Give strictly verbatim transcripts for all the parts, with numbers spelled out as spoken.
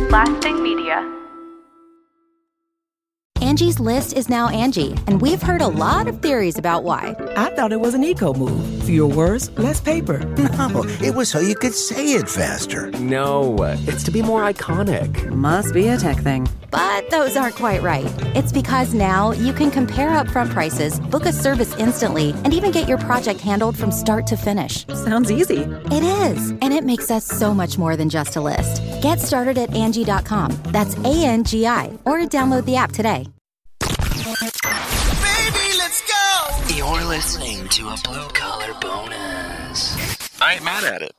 Lasting Media. Angie's List is now Angie, and we've heard a lot of theories about why. I thought it was an eco move. Fewer words, less paper. No, it was so you could say it faster. No, it's to be more iconic. Must be a tech thing. But those aren't quite right. It's because now you can compare upfront prices, book a service instantly, and even get your project handled from start to finish. Sounds easy. It is, and it makes us so much more than just a list. Get started at Angie dot com. That's A N G I, or download the app today. Baby, let's go! You're listening to a Blue Collar Bonus. I ain't mad at it.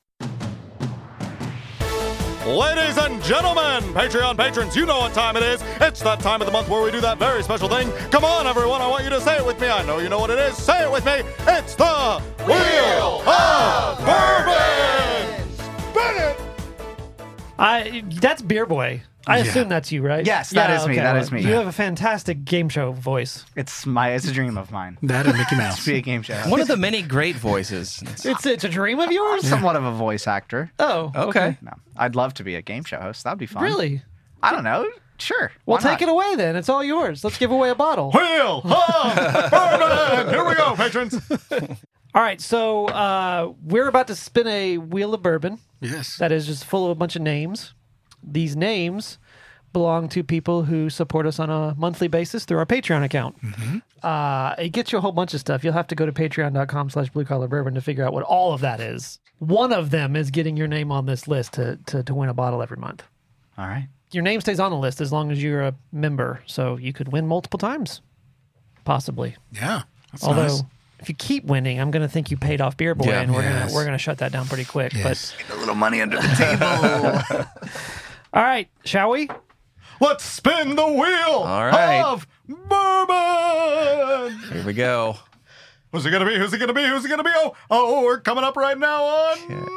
Ladies and gentlemen, Patreon patrons, you know what time it is. It's that time of the month where we do that very special thing. Come on, everyone, I want you to say it with me. I know you know what it is. Say it with me. It's the Wheel of Bourbon! Spin it! I, that's Beer Boy. I Yeah. assume that's you, right? Yes, that yeah, is me, okay. that is me. You have a fantastic game show voice. It's my it's a dream of mine. That and Mickey Mouse. To be a game show. One of the many great voices. It's it's a dream of yours? I'm somewhat of a voice actor. Oh, okay. Okay. No, I'd love to be a game show host. That'd be fun. Really? I don't know. Sure. Well, Why take not? it away then. It's all yours. Let's give away a bottle. Wheel of Bourbon! Here we go, patrons. All right, so uh, we're about to spin a wheel of bourbon. Yes. That is just full of a bunch of names. These names belong to people who support us on a monthly basis through our Patreon account. Mm-hmm. Uh, it gets you a whole bunch of stuff. You'll have to go to patreon dot com slash blue collar bourbon to figure out what all of that is. One of them is getting your name on this list to, to, to win a bottle every month. All right. Your name stays on the list as long as you're a member, so you could win multiple times, possibly. Yeah. That's Although, nice. if you keep winning, I'm going to think you paid off Beer Boy, Yeah. and we're Yes. gonna we're gonna shut that down pretty quick. Yes. Get a little money under the table. But all right, shall we? Let's spin the wheel All right. of bourbon. Here we go. Who's it gonna be? Who's it gonna be? Who's it gonna be? Oh, oh, we're coming up right now on.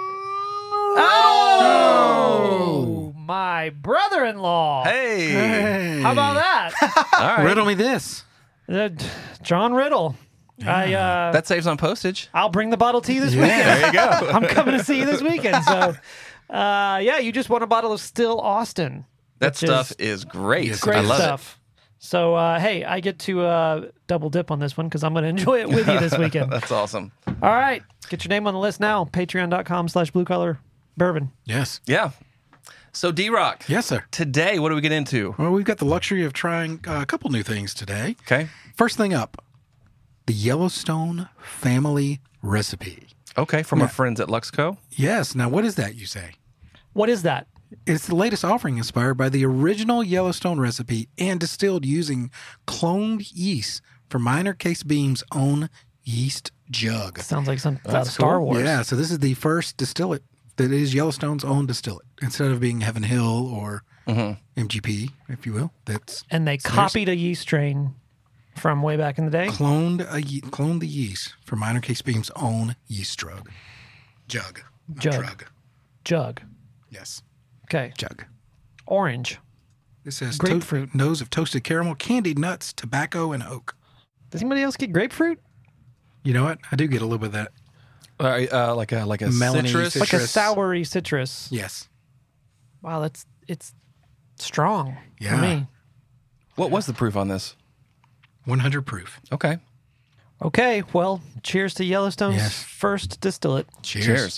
Oh, my brother-in-law. Hey. Hey. How about that? All right. Riddle me this. Uh, John Riddle. I uh, That saves on postage. I'll bring the bottle to you this Yeah. weekend. There you go. I'm coming to see you this weekend. So, uh, yeah, you just won a bottle of Still Austin. That which is stuff is, great. Yes, Great I love stuff. So, uh, hey, I get to uh, double dip on this one because I'm going to enjoy it with you this it. weekend. That's awesome. All right. Get your name on the list now. Patreon dot com slash blue collar bourbon. Yes. Yeah. So, D-Rock. Yes, sir. Today, what do we get into? Well, we've got the luxury of trying uh, a couple new things today. Okay. First thing up, the Yellowstone family recipe. Okay, from Yeah. our friends at Luxco. Yes. Now, what is that, you say? What is that? It's the latest offering inspired by the original Yellowstone recipe and distilled using cloned yeast from Minor Case Beam's own yeast jug. Sounds like some uh, That's Star cool. Wars. Yeah, so this is the first distillate that is Yellowstone's own distillate. Instead of being Heaven Hill or Mm-hmm. M G P, if you will. That's And they So there's- copied a yeast strain from way back in the day. cloned a ye- cloned the yeast from Minor Case Beam's own yeast drug. Jug. not Jug. Drug. Jug. Yes. Okay. Jug. Orange. This says Grapefruit. To- nose of toasted caramel, candied nuts, tobacco, and oak. Does anybody else get grapefruit? You know what? I do get a little bit of that. Uh, uh, like a like a Melony citrus. citrus. Like a soury citrus. Yes. Wow, that's it's strong Yeah. for me. What was the proof on this? one hundred proof. Okay. Okay, well, cheers to Yellowstone's Yes. first distillate. Cheers. Cheers.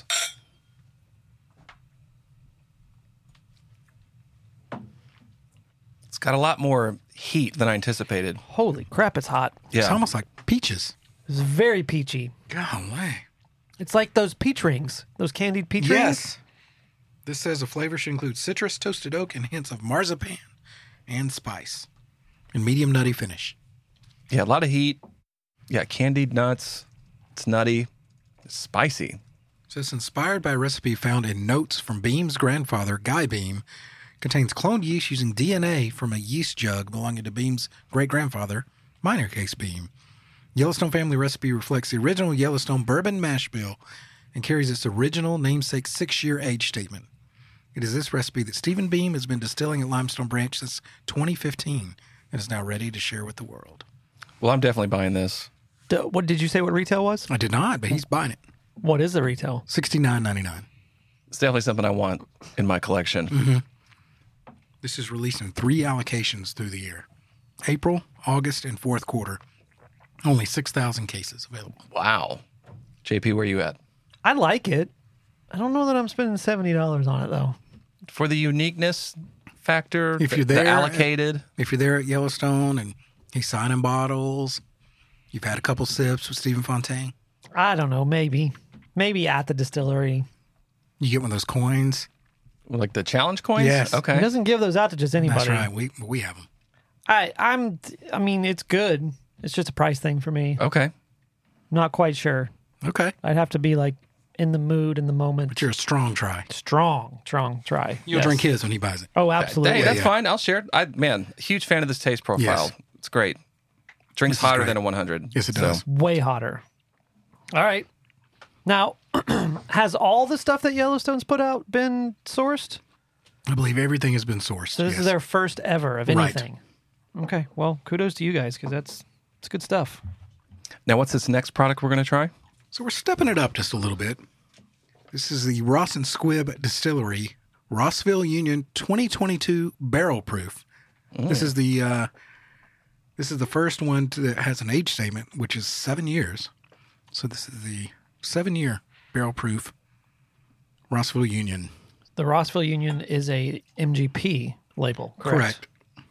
It's got a lot more heat than I anticipated. Holy crap, it's hot. Yeah. It's almost like peaches. It's very peachy. Golly. It's like those peach rings, those candied peach rings. Yes. This says the flavor should include citrus, toasted oak, and hints of marzipan and spice. And medium nutty finish. Yeah, a lot of heat. Yeah, candied nuts. It's nutty. It's spicy. It says inspired by a recipe found in notes from Beam's grandfather, Guy Beam, contains cloned yeast using D N A from a yeast jug belonging to Beam's great-grandfather, Minor Case Beam. Yellowstone family recipe reflects the original Yellowstone bourbon mash bill and carries its original namesake six-year age statement. It is this recipe that Stephen Beam has been distilling at Limestone Branch since twenty fifteen and is now ready to share with the world. Well, I'm definitely buying this. D- what did you say what retail was? I did not, but he's buying it. What is the retail? sixty-nine ninety-nine. It's definitely something I want in my collection. Mm-hmm. This is released in three allocations through the year. April, August, and fourth quarter. Only six thousand cases available. Wow. J P, where you at? I like it. I don't know that I'm spending seventy dollars on it, though. For the uniqueness factor, If the, you're the there, allocated. If you're there at Yellowstone and he's signing bottles, you've had a couple sips with Stephen Fontaine, I don't know. Maybe. Maybe at the distillery. you get one of those coins. Like the challenge coins? Yes. He Okay. doesn't give those out to just anybody. That's right. We we have them. I, I'm, I mean, it's good. It's just a price thing for me. Okay. Not quite sure. Okay. I'd have to be like in the mood, in the moment. But you're a strong try. Strong, strong try. You'll Yes. drink his when he buys it. Oh, absolutely. Hey, that's yeah. fine. I'll share it. I man, huge fan of this taste profile. Yes. It's great. Drinks This is hotter great. than a one hundred. Yes, it So, does. Way hotter. All right. Now, has all the stuff that Yellowstone's put out been sourced? I believe everything has been sourced. So this yes. is their first ever of Right. anything. Okay. Well, kudos to you guys because that's it's good stuff. Now, what's this next product we're going to try? So we're stepping it up just a little bit. This is the Ross and Squibb Distillery, Rossville Union twenty twenty-two Barrel Proof. This is the uh, this is the first one to, that has an age statement, which is seven years. So this is the seven-year barrel proof Rossville Union. The Rossville Union is a M G P label, correct? Correct.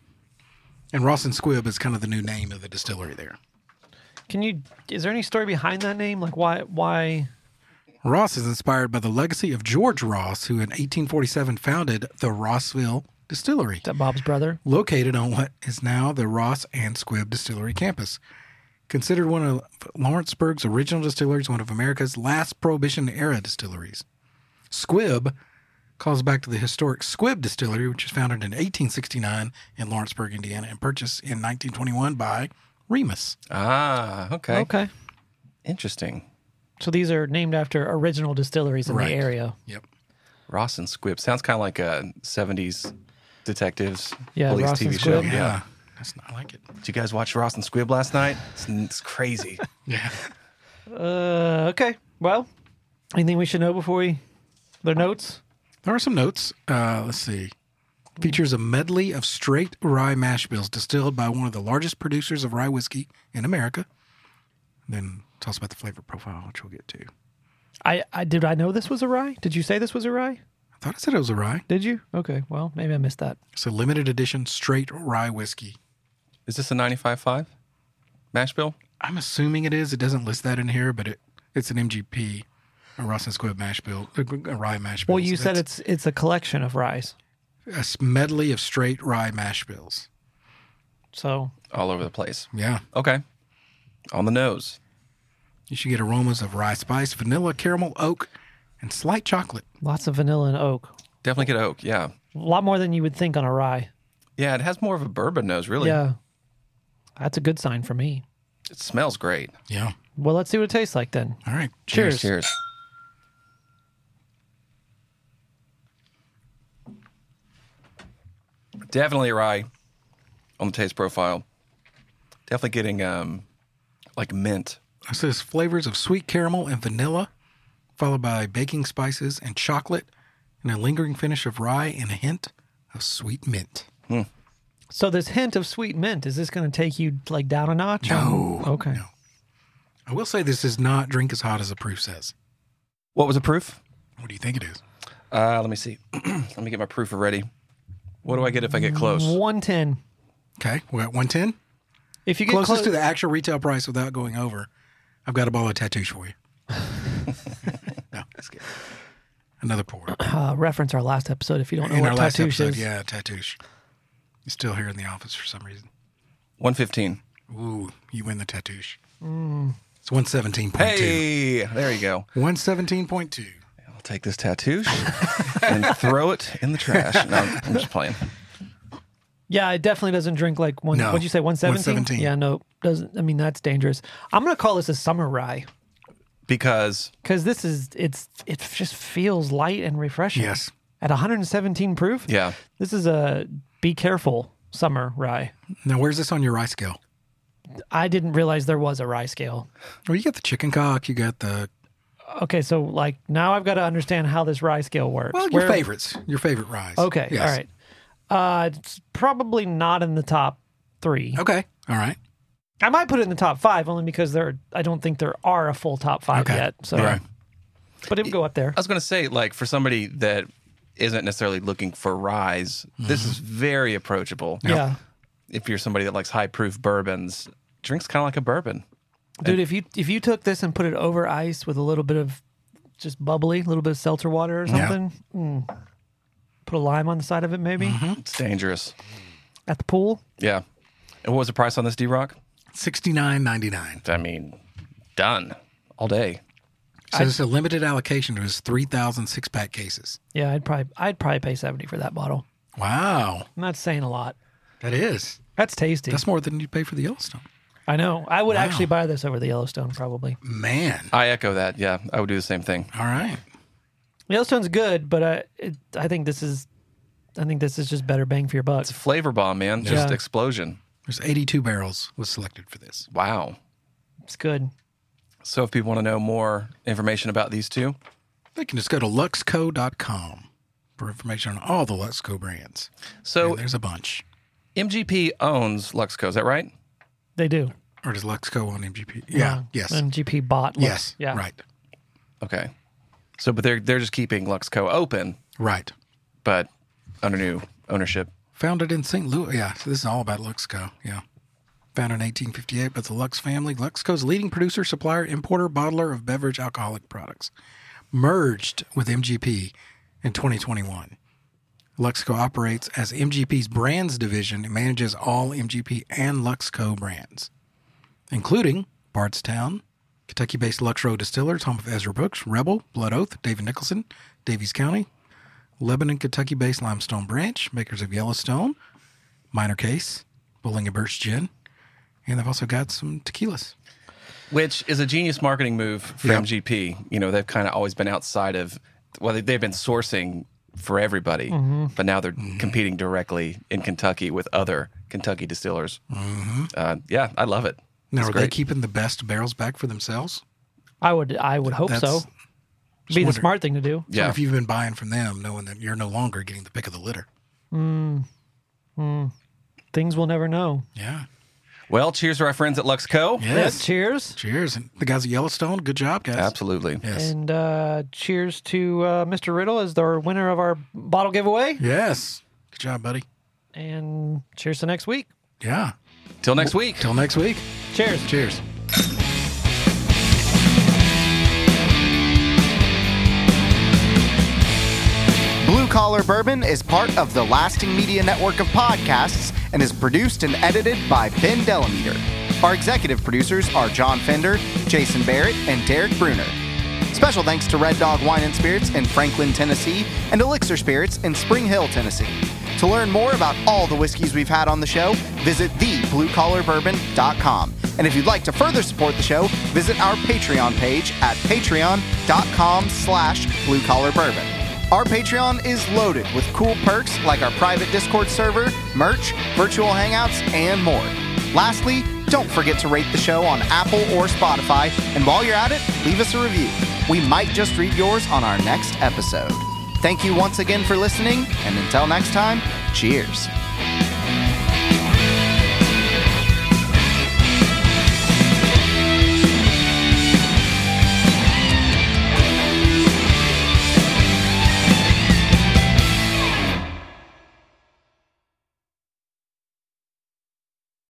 And Ross and Squibb is kind of the new name of the distillery there. Can you? Is there any story behind that name? Like why? Why? Ross is inspired by the legacy of George Ross, who in eighteen forty-seven founded the Rossville Distillery, Is that Bob's brother? located on what is now the Ross and Squibb Distillery campus. Considered one of Lawrenceburg's original distilleries, one of America's last Prohibition-era distilleries. Squibb calls back to the historic Squibb Distillery, which was founded in eighteen sixty-nine in Lawrenceburg, Indiana, and purchased in nineteen twenty-one by Remus. Ah, okay. Okay. Interesting. So these are named after original distilleries in Right. the area. Yep. Ross and Squibb. Sounds kind of like a seventies detectives Yeah, police Ross T V and show. Squibb. Yeah. That's not, I like it. Did you guys watch Ross and Squibb last night? It's, it's crazy. Yeah. Uh, okay. Well, anything we should know before we their notes? There are some notes. Uh, let's see. Features a medley of straight rye mash bills distilled by one of the largest producers of rye whiskey in America. Then tell us about the flavor profile, which we'll get to. I, I did I know this was a rye? Did you say this was a rye? I thought I said it was a rye. Did you? Okay. Well, maybe I missed that. It's a limited edition straight rye whiskey. Is this a ninety-five point five mash bill? I'm assuming it is. It doesn't list that in here, but it it's an M G P, a Ross and Squibb mash bill, a, a rye mash bill. Well, you said it's it's a collection of ryes. a medley of straight rye mash bills. So All over the place. Yeah. Okay. On the nose. You should get aromas of rye spice, vanilla, caramel, oak, and slight chocolate. lots of vanilla and oak. Definitely get oak. Yeah. A lot more than you would think on a rye. Yeah, it has more of a bourbon nose, really. Yeah. That's a good sign for me. It smells great. Yeah. Well, let's see what it tastes like then. All right. Cheers. Cheers. Definitely a rye on the taste profile. Definitely getting um, like mint. It says flavors of sweet caramel and vanilla, followed by baking spices and chocolate, and a lingering finish of rye and a hint of sweet mint. Hmm. So this hint of sweet mint, is this going to take you like down a notch? No. Okay. No. I will say this is not drink as hot as the proof says. What was the proof? What do you think it is? Uh, let me see. Let me get my proof ready. What do I get if I get close? one ten. Okay, we're at one ten. If you get Closest close to the actual retail price without going over, I've got a bottle of Tatouche for you. No, that's good. Another pour. uh, reference our last episode if you don't know In what our last Tatouche episode, is. yeah, Tatouche. He's still here in the office for some reason. one fifteen. Ooh, you win the Tatouche. Mm. It's one seventeen point two. Hey, there you go. one seventeen point two. I'll take this Tatouche and throw it in the trash. No, I'm just playing. Yeah, it definitely doesn't drink like one. No. What'd you say? One seventeen. one seventeen. Yeah, no, doesn't. I mean, that's dangerous. I'm gonna call this a summer rye Because because this is it's it just feels light and refreshing. Yes. At one seventeen proof. Yeah. This is a be careful summer rye. Now, where's this on your rye scale? I didn't realize there was a rye scale. Well, you got the chicken cock, you got the, Okay, so like now I've got to understand how this rye scale works. well, your Where- favorites, your favorite ryes. Okay, Yes. all right. Uh, it's probably not in the top three. Okay. All right. I might put it in the top five only because there. I don't think there are a full top five Okay. yet. So, Right. but it would go up there. I was going to say, like, for somebody that isn't necessarily looking for rise, this is very approachable. Yeah, If you're somebody that likes high proof bourbons, drinks kind of like a bourbon. dude. If you if you took this and put it over ice with a little bit of just bubbly, a little bit of seltzer water or Yeah. something, mm, put a lime on the side of it, maybe It's dangerous. at the pool. Yeah. And what was the price on this, D-Rock? sixty-nine ninety-nine. I mean, done all day. So it's a limited allocation. There's three thousand six-pack cases. Yeah, I'd probably I'd probably pay seventy for that bottle. Wow. I'm not saying a lot. That is. That's tasty. That's more than you'd pay for the Yellowstone. I know. I would Wow. actually buy this over the Yellowstone probably. Man. I echo that. Yeah, I would do the same thing. All right. Yellowstone's good, but I it, I think this is I think this is just better bang for your buck. It's a flavor bomb, man. Just Yeah. explosion. There's eighty-two barrels was selected for this. Wow. It's good. So if people want to know more information about these two, They can just go to luxco dot com for information on all the Luxco brands. so And there's a bunch. M G P owns Luxco, is that right? They do. Or does Luxco on M G P? Yeah. No, Yes. M G P bought. Lux. Yes. Yeah. Right. Okay. So, but they're they're just keeping Luxco open, Right. but under new ownership. Founded in Saint Louis. Yeah. So this is all about Luxco. Yeah. Founded in eighteen fifty-eight by the Lux family. Luxco's leading producer, supplier, importer, bottler of beverage alcoholic products. Merged with M G P in twenty twenty-one. Luxco operates as M G P's brands division and manages all M G P and Luxco brands, including Bardstown, Kentucky-based Lux Row Distillers, home of Ezra Brooks, Rebel, Blood Oath, David Nicholson, Davies County, Lebanon, Kentucky-based Limestone Branch, makers of Yellowstone, Minor Case, Bowling and Birch Gin, and they've also got some tequilas. Which is a genius marketing move for Yep. M G P. You know, they've kind of always been outside of, well, they- they've been sourcing for everybody, Mm-hmm. but now they're competing directly in Kentucky with other Kentucky distillers. Uh, yeah, I love it. Now, It's are they great. keeping the best barrels back for themselves? I would I would hope That's- so. Be the wonder- smart thing to do. So Yeah. if you've been buying from them, knowing that you're no longer getting the pick of the litter. Things we'll never know. Yeah. Well, cheers to our friends at Luxco. Yes. Yeah, cheers. Cheers. And the guys at Yellowstone, good job, guys. Absolutely. Yes. And uh, cheers to uh, Mister Riddle as the winner of our bottle giveaway. Yes. Good job, buddy. And cheers to next week. Yeah. Till next week. Till next week. Cheers. Cheers. Blue Collar Bourbon is part of the Lasting Media network of podcasts and is produced and edited by Ben Delameter. Our executive producers are John Fender, Jason Barrett, and Derek Bruner. Special thanks to Red Dog Wine and Spirits in Franklin, Tennessee, and Elixir Spirits in Spring Hill, Tennessee. To learn more about all the whiskeys we've had on the show, visit the blue collar bourbon dot com. And if you'd like to further support the show, visit our Patreon page at patreon.com slash bluecollarbourbon. Our Patreon is loaded with cool perks like our private Discord server, merch, virtual hangouts, and more. Lastly, don't forget to rate the show on Apple or Spotify, and while you're at it, leave us a review. We might just read yours on our next episode. Thank you once again for listening, and until next time, cheers.